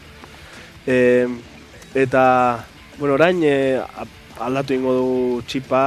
Eta, orain aldatu ingo dugu txipa,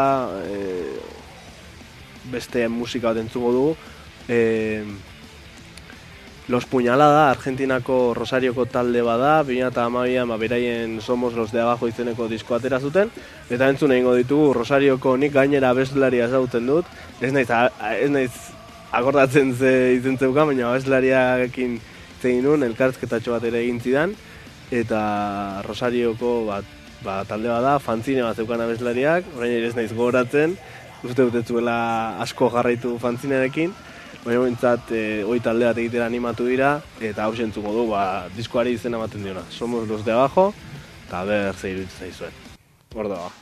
beste musika bat entzuko dugu. Los Puñalada, Argentinako Rosarioko talde bada, 2012an beraien Somos los de Abajo izeneko disko atera zuten, eta entzun egingo ditugu Rosarioko nik gainera abeslaria ezagutzen dut, ez naiz akordatzen ze izen zeuka, baina abeslariarekin zegin nuen, elkarrizketatxo bat ere egin zidan, eta Rosarioko talde bada, fanzine bat zeukan abeslariak, orain ere ez naiz gogoratzen, uste dut ez zuela asko jarraitu fanzinearekin, baina bintzat, hoi talde bat egitera animatu dira, eta hau zentzuko du, diskoari izena ematen diona. Somos los de Abajo, eta ber ze iruditzen zaizuen. Gordo ba.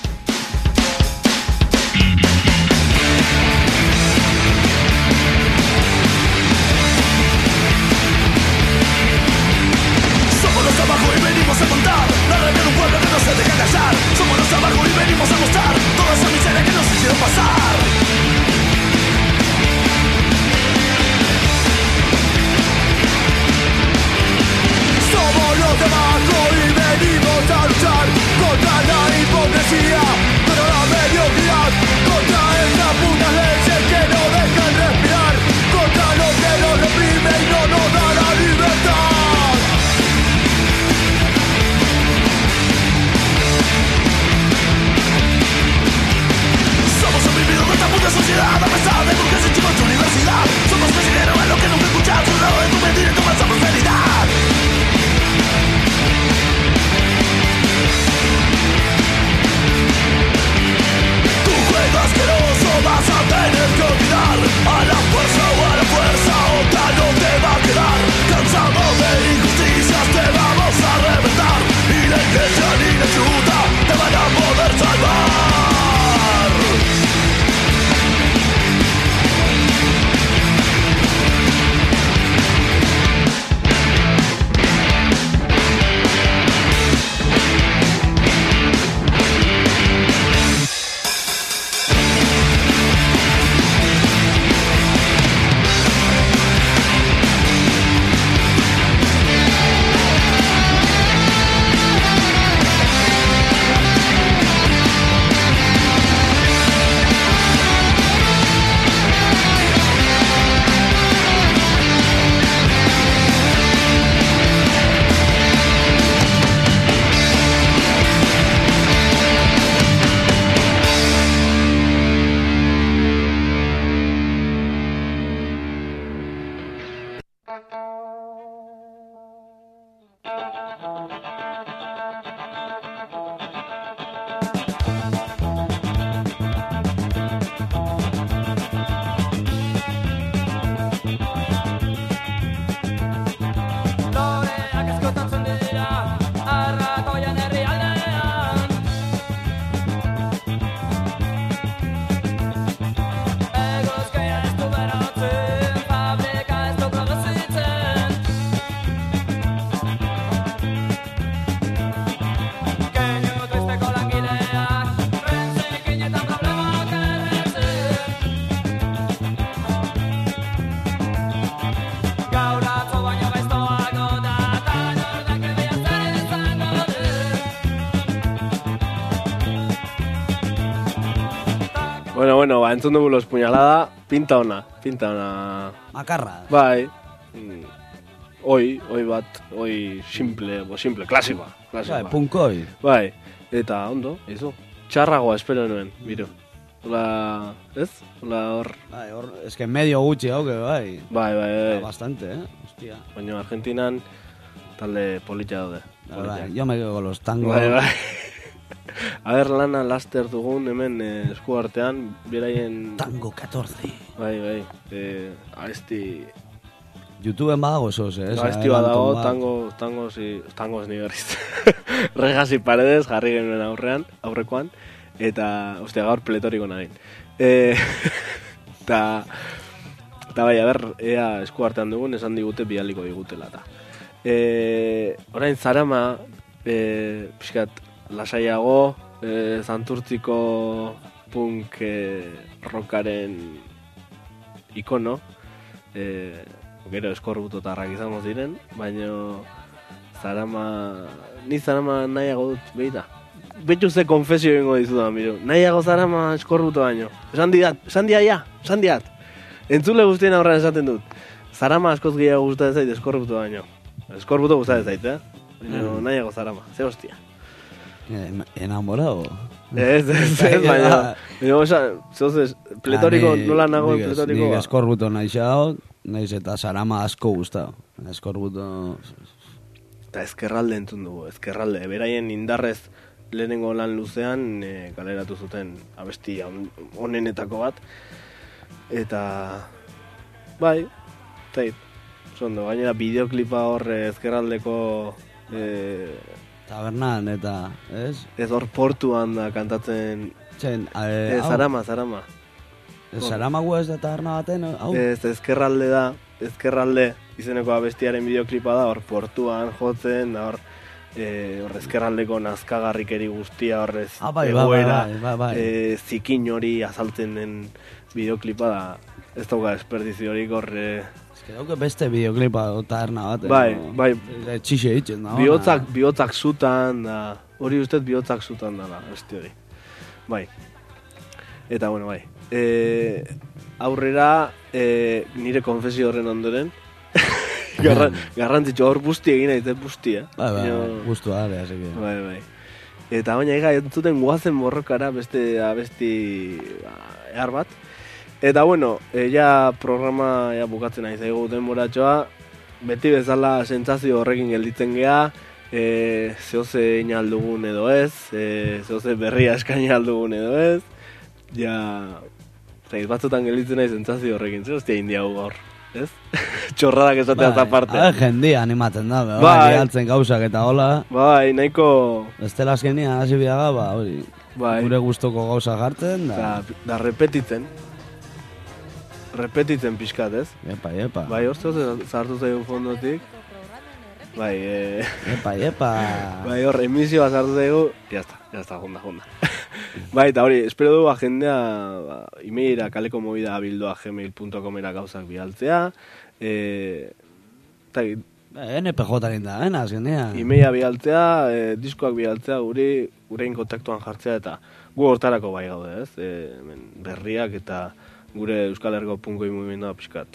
Somos los de abajo y venimos a contar la rabia de un pueblo que no se deja callar. Somos los de abajo y venimos a mostrar toda esa miseria que nos hicieron pasar. Somos los de abajo y venimos a luchar contra la hipocresía, contra la mediocridad, contra esas putas leyes que no dejan respirar, contra lo que nos reprime y no nos da la libertad. Somos oprimidos de esta puta sociedad, a pesar de que se chicos de universidad. Somos prisioneros en lo que nunca escuchamos, un lado de tu mentira y tu falsa prosperidad. Bueno, ba, entzun dugu Los Puñalada, pinta ona. Makarra. Bai, oi simple, klasikoa. Bai, punkoi. Bai, eta ondo, izu. Txarragoa espero nuen, biro. Ola, ez? Ola hor... Bai, eske medio gutxi hauke, bai. Bai. Bastante, hostia. Baina Argentinan talde polita daude. Bai, yo me quedo con los tangos. Bai. A ver, lana laster dugun hemen esku artean, beraien... Tango 14. Bai, abesti... YouTubeen badago esos, Abesti badago, tangos ni berriz. Rejas y paredes, jarri genuen aurrekoan, eta, ostia, gaur pletoriko nagin. Eta bai, a ber, ea esku artean dugun, esan digute bialiko digutela, eta. Orain Zarama, pixkat, lasaiago, Santurtziko punk rockaren ikono, gero eskorbutotarrak izango ziren, baina ni Zarama nahiago dut, behita. Betxu ze konfesio egingo dizudan, miro. Nahiago Zarama eskorbuto baino. Esan diat. Entzule guztien aurrean esaten dut. Zarama askoz gehiago gustatzen zait eskorbuto baino. Eskorbuto gustatzen zait, baina nahiago Zarama, ze hostia. Enamorado. Ez, baina... pletoriko, nola nagoen pletoriko... Nik eskorbuto naiz eta Zarama asko gustau. Eskorbuto... Eta ezkerralde entzun dugu, ezkerralde. Beraien indarrez lehenengo lan luzean kaleratu zuten abesti onenetako bat. Eta... Bai, zondo, gainera bideoklipa hor ezkerraldeko... Tabernan eta, ez? Ez hor portuan da kantatzen... Zarama. Zarama gu ez da taberna baten, hau? Ez, ezkerralde izeneko abestiaren bideoklipa da, hor portuan jotzen, da hor ezkerraldeko nazkagarrikeri guztia horrez egoera, zikin hori azaltzen den bideoklipa da, ez dauka desperdiziorik hor... Ez que dauke beste bideoklipa taberna baten. Bai. Txixe ditzen da. Bihotzak zutan da, hori ustez bihotzak zutan da, beste hori. Bai. Eta, bueno, bai. Aurrera, nire konfesio horren ondoren, garrantzitsu hor busti egin nahi, bustia. Bai, bustu gare, así que... Bai. Eta baina ega, entzuten guazen borrokara beste abesti ehar bat. Eta bueno, ja programa bukatzen nahi zaigu denboratxoa, beti bezala sentsazio horrekin gelditzen gea, zehoze inaldugun edo ez, zehoze berria eskaini aldugun edo ez, ja, batzutan gelditzen nahi sentsazio horrekin, ze hostia indiagu gaur, ez? Txorradak esatea aparte. Jendia animatzen da, bai, altzen gauzak eta hola. Bai, nahiko... Estela azkenia hasi biaga, hori, gure gustoko gauza jartzen, da repetitzen pixkat, ez? Epa. Bai, hor zartu zaigu fondotik. Bai, Epa. Bai, hor emisioa zartu zaigu. Jazta, jonda. Bai, eta hori, espero du jendea emailera kaleko movida bildoa@gmail.comera gauzak bialtzea. NPJ-aren da, azkenean. Emaila bialtzea, diskoak bialtzea, gurein kontaktuan jartzea, eta gu hortarako bai gaude, ez? Berriak eta gure Euskal Herriko punkoi mugimendua pixkat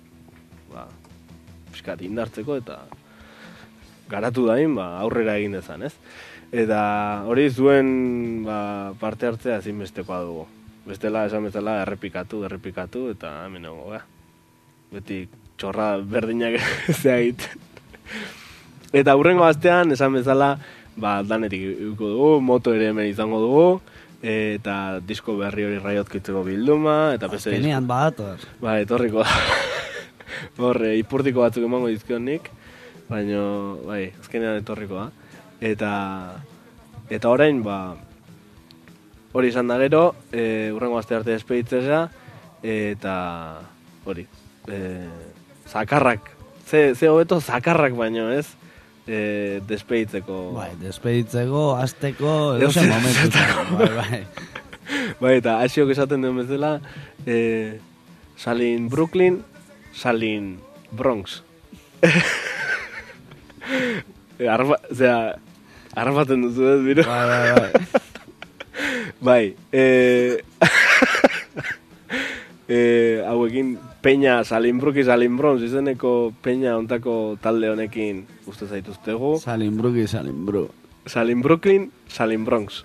indartzeko eta garatu dain aurrera egin dezan, ez? Eta hori zuen parte hartzea ezinbestekoa dugu. Bestela, esan bezala, errepikatu, eta hemen egongo, beti txorra berdinak zea egiten. Eta hurrengo astean, esan bezala, danetik euko dugu, moto ere hemen izango dugu, eta disko berri hori raiotkitzeko bilduma, eta beste disko. Azkenean badator. Etorriko da. Horre, ipurtiko batzuk emango dizkion nik, baina, azkenean etorriko da. Eta orain, hori izan da gero, hurrengo aste arte despeditzea, eta hori, zakarrak, ze hobeto zakarrak baino, ez? Despeditzeko... Despeditzeko, azteko, edozen momentu. Bai, eta asiok esaten duen bezala, salin Brooklyn, salin Bronx. Arrapaten duzu ez, biro? Bai. hauekin Peña Salinbruki Salinbron, izeneko Peña ontako talde honekin uste zaituztegu. Salinbruki, Salinbru. Salinbruklin, Salinbronx.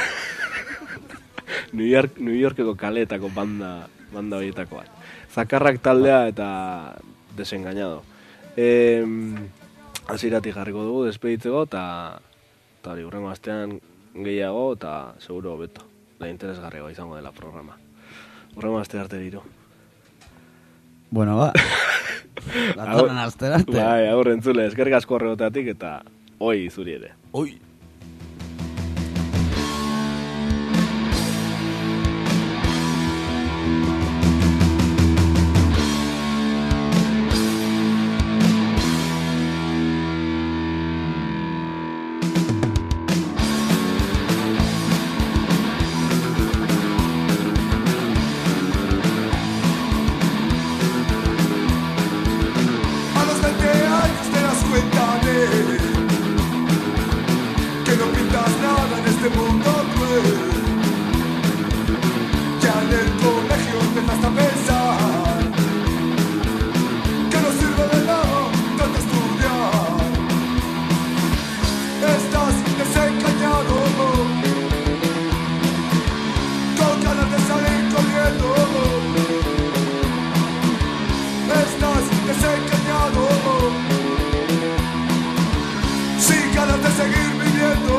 New Yorkeko kaleetako banda horietako bat. Zakarrak taldea eta desengañado. Hasieratik jarriko dugu, despeditzeko, eta hori, hurrengo astean gehiago, eta seguro hobeto. Da interesgarriago izango dela programa. Hurrengo aste arte diro. Bueno, ba. Datorren asterarte. Bai, aurre entzule, eskerrik asko horregotatik, eta hoi zuri ere. Oi. A los 20 años te das cuenta que no pintas nada en este mundo cruel. Ya en el colegio empezaste a pensar que no sirve de nada tanto estudiar. Estás desencañado, con ganas de salir corriendo. Estás desencañado, sin ganas de seguir viviendo.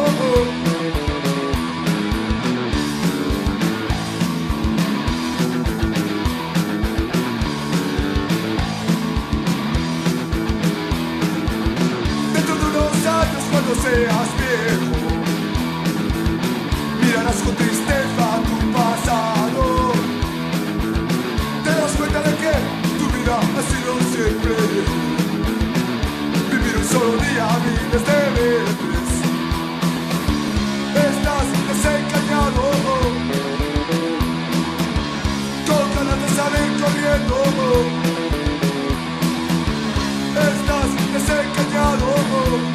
Dentro de unos años, cuando seas viejo, mirarás con tristeza tu pasado. Te das cuenta de que tu vida ha sido siempre vivir un solo día miles de veces. Estás desencañado, con ganas de salir corriendo. Estás desencañado.